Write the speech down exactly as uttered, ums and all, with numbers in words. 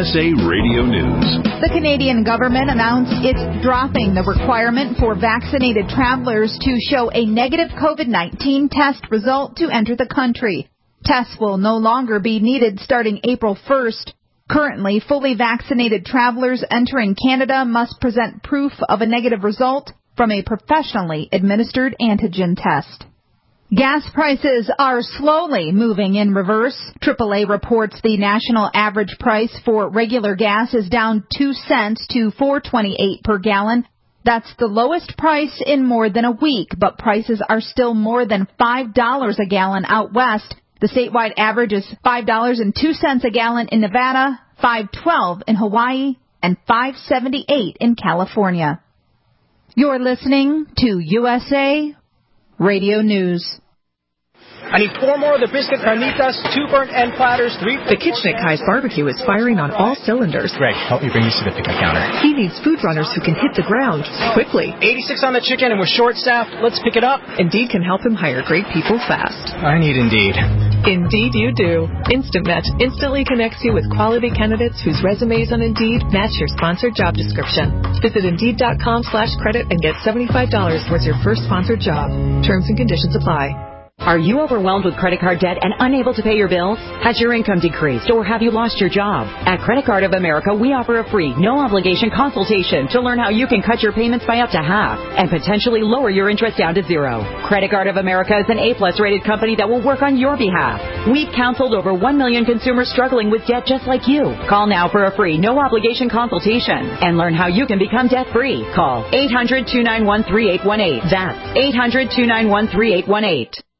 S A Radio News. The Canadian government announced it's dropping the requirement for vaccinated travelers to show a negative COVID nineteen test result to enter the country. Tests will no longer be needed starting April first. Currently, fully vaccinated travelers entering Canada must present proof of a negative result from a professionally administered antigen test. Gas prices are slowly moving in reverse. triple A reports the national average price for regular gas is down two cents to four twenty-eight per gallon. That's the lowest price in more than a week, but prices are still more than five dollars a gallon out west. The statewide average is five dollars and two cents a gallon in Nevada, five twelve in Hawaii, and five seventy-eight in California. You're listening to U S A Radio News. I need four more of the biscuit carnitas, two burnt end platters, three... The kitchen at Kai's Barbecue is firing on all cylinders. Greg, help me bring these to the pickup counter. He needs food runners who can hit the ground quickly. eighty-six on the chicken and we're short-staffed. Let's pick it up. Indeed can help him hire great people fast. I need Indeed. Indeed you do. Instant Match instantly connects you with quality candidates whose resumes on Indeed match your sponsored job description. Visit Indeed.com slash credit and get seventy-five dollars towards your first sponsored job. Terms and conditions apply. Are you overwhelmed with credit card debt and unable to pay your bills? Has your income decreased or have you lost your job? At Credit Card of America, we offer a free, no-obligation consultation to learn how you can cut your payments by up to half and potentially lower your interest down to zero. Credit Card of America is an A-plus rated company that will work on your behalf. We've counseled over one million consumers struggling with debt just like you. Call now for a free, no-obligation consultation and learn how you can become debt-free. Call eight hundred, two nine one, three eight one eight. That's eight hundred, two nine one, three eight one eight.